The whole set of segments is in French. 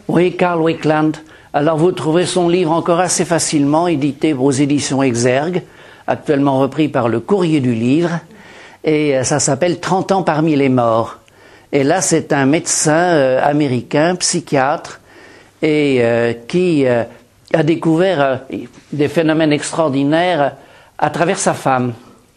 Oui, Carl Wickland. Alors vous trouvez son livre encore assez facilement, édité aux éditions Exergue, actuellement repris par le Courrier du Livre, et ça s'appelle 30 ans parmi les morts. Et là, c'est un médecin américain, psychiatre, et qui a découvert des phénomènes extraordinaires à travers sa femme.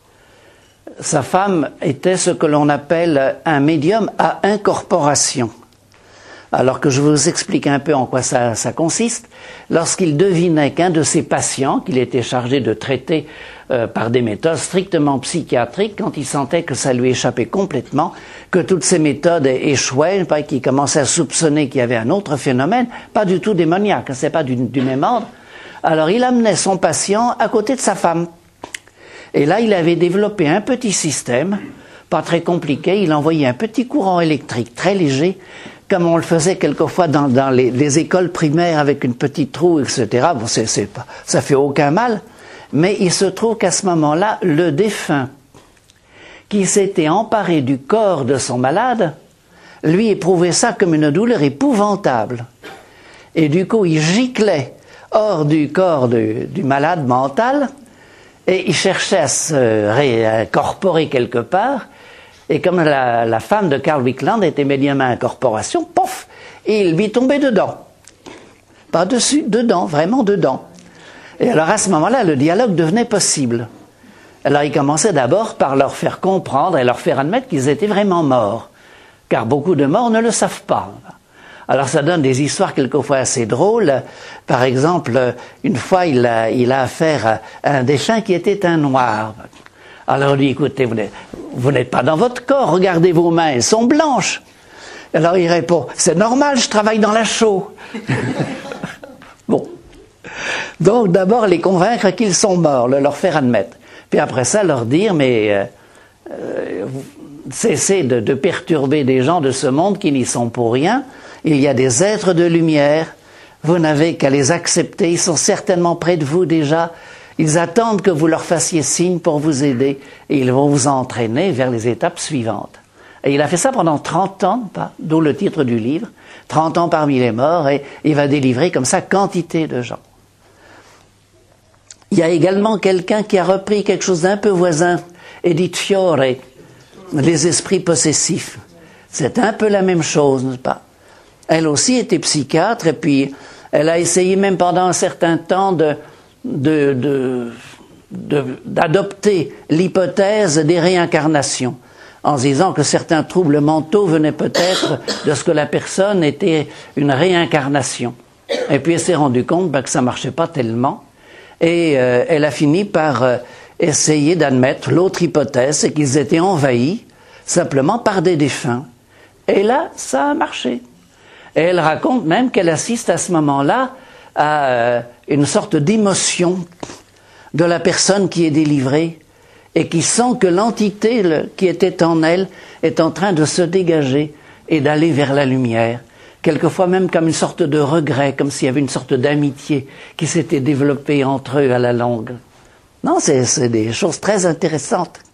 Sa femme était ce que l'on appelle un médium à incorporation. Alors que je vous explique un peu en quoi ça consiste, lorsqu'il devinait qu'un de ses patients, qu'il était chargé de traiter par des méthodes strictement psychiatriques, quand il sentait que ça lui échappait complètement, que toutes ces méthodes échouaient, qu'il commençait à soupçonner qu'il y avait un autre phénomène, pas du tout démoniaque, c'est pas du même ordre, alors il amenait son patient à côté de sa femme. Et là, il avait développé un petit système, pas très compliqué, il envoyait un petit courant électrique très léger, comme on le faisait quelquefois dans les écoles primaires avec une petite roue, etc. Bon, ça fait aucun mal, mais il se trouve qu'à ce moment-là, le défunt qui s'était emparé du corps de son malade, lui éprouvait ça comme une douleur épouvantable. Et du coup, il giclait hors du corps du malade mental, et il cherchait à se réincorporer quelque part. Et comme la femme de Carl Wickland était médium à incorporation, pof, il lui tombait dedans. Pas dessus, dedans, vraiment dedans. Et alors à ce moment-là, le dialogue devenait possible. Alors il commençait d'abord par leur faire comprendre et leur faire admettre qu'ils étaient vraiment morts. Car beaucoup de morts ne le savent pas. Alors ça donne des histoires quelquefois assez drôles. Par exemple, une fois, il a affaire à un défunt qui était un noir. Alors on dit, écoutez, vous n'êtes pas dans votre corps, regardez vos mains, elles sont blanches. Alors il répond, c'est normal, je travaille dans la chaux. Bon. Donc d'abord les convaincre qu'ils sont morts, leur faire admettre. Puis après ça, leur dire, mais cessez de perturber des gens de ce monde qui n'y sont pour rien. Il y a des êtres de lumière, vous n'avez qu'à les accepter, ils sont certainement près de vous déjà. Ils attendent que vous leur fassiez signe pour vous aider et ils vont vous entraîner vers les étapes suivantes. Et il a fait ça pendant 30 ans, d'où le titre du livre, 30 ans parmi les morts, et il va délivrer comme ça quantité de gens. Il y a également quelqu'un qui a repris quelque chose d'un peu voisin, Edith Fiore, les esprits possessifs. C'est un peu la même chose, n'est-ce pas? Elle aussi était psychiatre et puis elle a essayé même pendant un certain temps d'adopter l'hypothèse des réincarnations, en se disant que certains troubles mentaux venaient peut-être de ce que la personne était une réincarnation. Et puis elle s'est rendue compte que ça marchait pas tellement, et elle a fini par essayer d'admettre l'autre hypothèse, c'est qu'ils étaient envahis simplement par des défunts. Et là, ça a marché. Et elle raconte même qu'elle assiste à ce moment-là à une sorte d'émotion de la personne qui est délivrée et qui sent que l'entité qui était en elle est en train de se dégager et d'aller vers la lumière. Quelquefois même comme une sorte de regret, comme s'il y avait une sorte d'amitié qui s'était développée entre eux à la longue. Non, c'est des choses très intéressantes.